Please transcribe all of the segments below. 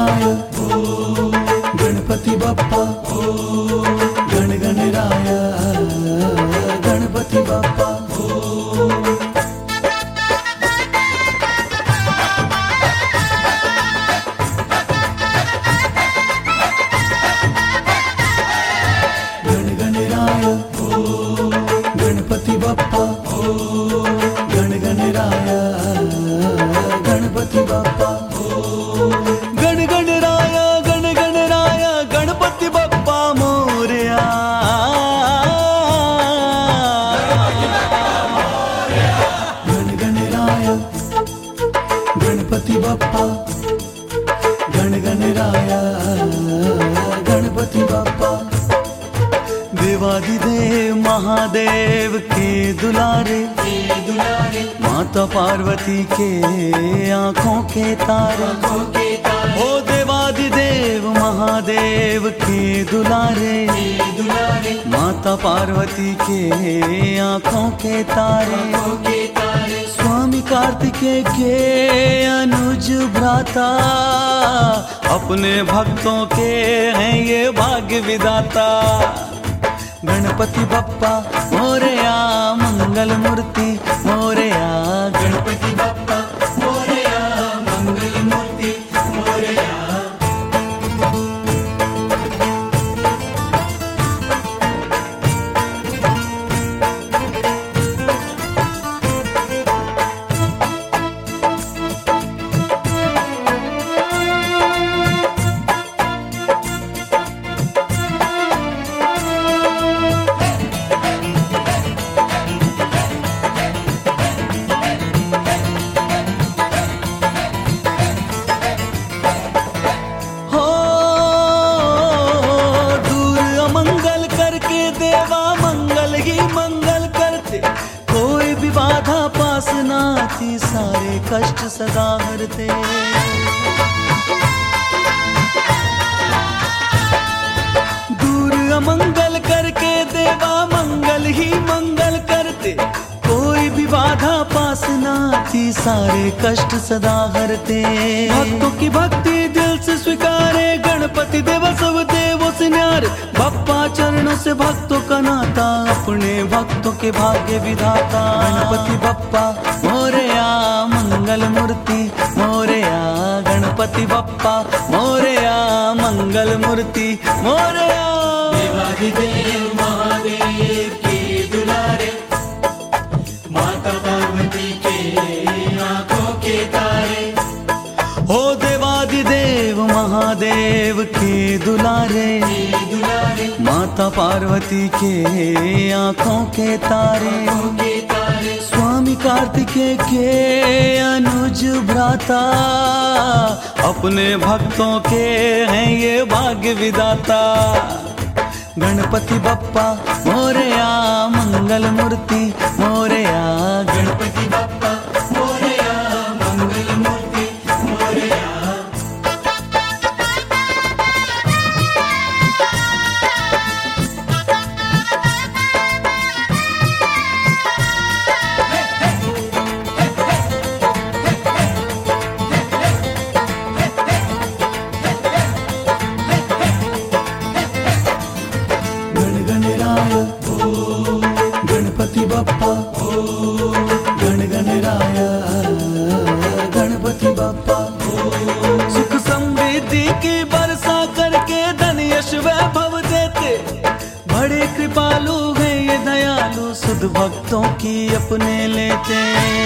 गणराय गणपति बप्पा गण गणराय गणपति बप्पा गण गणराय गणपति बप्पा गण गणराय गणपति बप्पा गण गणराय गणपति बप्पा मोरया गण गणराय गणपति बप्पा गण गणराय गणपति बप्पा देवादिदेव महादेव के दुलारे माता पार्वती के आँखों के तारे ओ देवादिदेव महादेव के दुलारे माता पार्वती के आँखों के तारे स्वामी कार्तिकेय के अनुज भ्राता अपने भक्तों के हैं ये भाग्य विधाता गणपति बप्पा मोरया मंगल मूर्ति मोरया गणपति बप्पा मोरया मंगल मूर्ति मोरया देवा मंगल ही मंगल करते कोई भी बाधा पास ना आती सारे कष्ट सदा हरते दूर अमंगल करके देवा मंगल ही मंगल करते कोई भी बाधा पास ना आती सारे कष्ट सदा हरते भक्तों की भक्ति दिल से स्वीकारे गणपति देवा सब देवों से न्यारे बप्पा चरणों से भक्तों का नाता अपने भक्तों के भाग्य विधाता गणपति बप्पा मोरया मंगल मूर्ति मोरया गणपति बप्पा मोरया मंगल मूर्ति मोरया देवादिदेव महादेव के दुलारे माता पार्वती के आँखों के तारे ओ देवादिदेव महादेव के दुलारे माता पार्वती के आँखों के तारे स्वामी कार्तिकेय के अनुज भ्राता अपने भक्तों के हैं ये भाग्य विधाता गणपति बप्पा मोरया मंगल मूर्ति मोरया गणपति बप्पा मोरया मंगल मूर्ति मोरया गणपति बप्पा गण गणराय गणपति बप्पा सुख समृद्धि की वर्षा करके धन यश वैभव देते बड़े कृपालु हैं ये दयालु सुध भक्तों की अपने लेते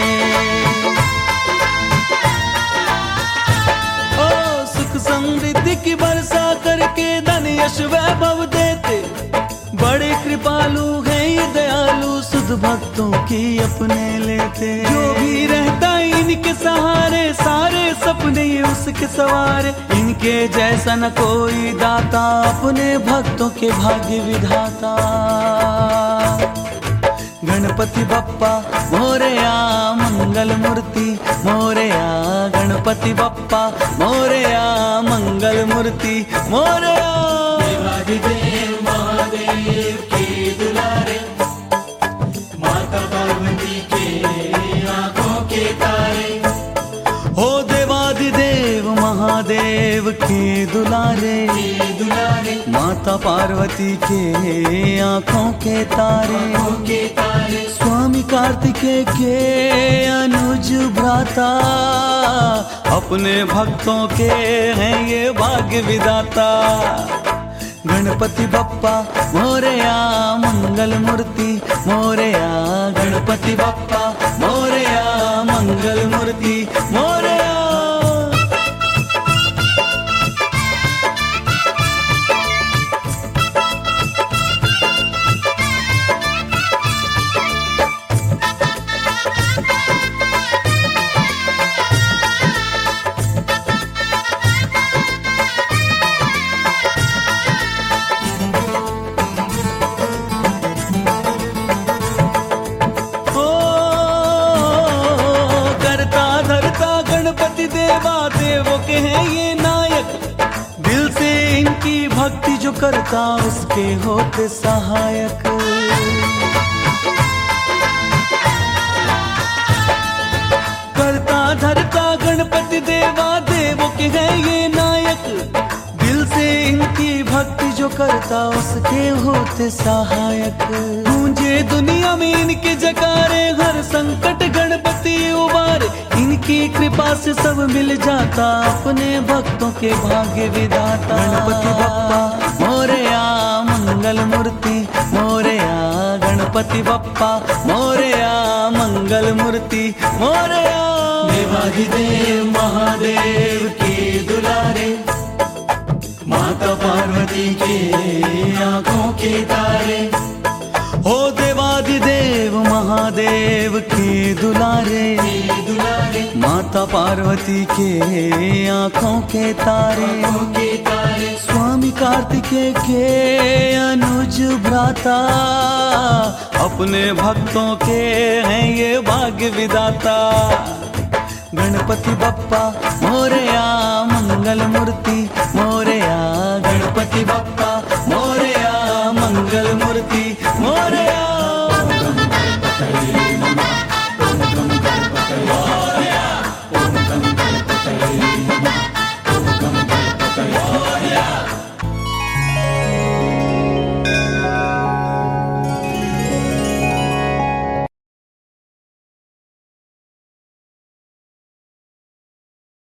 ओ सुख समृद्धि की वर्षा करके धन यश वैभव देते बड़े कृपालु हैं ये दयालु सुध भक्तों की अपने लेते जो भी रहता इनके सहारे सारे सपने ये उसके सवारे इनके जैसा न कोई दाता अपने भक्तों के भाग्य विधाता गणपति बप्पा मोरया मंगल मूर्ति मोरया गणपति बप्पा मोरया मंगल मूर्ति मोरया देवादिदेव महादेव के दुलारे माता पार्वती के आँखों के तारे हो देवादिदेव महा महादेव के दुलारे, माता पार्वती के आँखों के तारे, स्वामी कार्तिकेय के अनुज भ्राता, अपने भक्तों के हैं ये भाग्य विधाता। गणपति बप्पा मोरया मंगल मूर्ति मोरया, गणपति बप्पा मोरया मंगल मूर्ति मोरया। गणपति देवा देवों के हैं ये नायक, दिल से इनकी भक्ति जो करता उसके होते सहायक। करता धरता गणपति देवा देवों के हैं ये नायक, दिल से इनकी भक्ति जो करता उसके होते सहायक। गूंजे दुनिया में इनके जयकारे, हर संकट गणपति उबारे, इनकी कृपा से सब मिल जाता अपने भक्तों के भाग्य विधाता। गणपति बप्पा मोरया मंगल मूर्ति मोरया, गणपति बप्पा मोरया मंगल मूर्ति मोरया। देवाधिदेव महादेव के दुलारे, माता पार्वती के आँखों के तारे, हो देवाधिदेव महादेव के दुलारे, माता पार्वती के आँखों के तारे, स्वामी कार्तिकेय के अनुज भ्राता, अपने भक्तों के हैं ये भाग्य विधाता। गणपति बप्पा मोरया मंगल मूर्ति मोरया, गणपति बप्पा मोरया मंगल मूर्ति मोरया।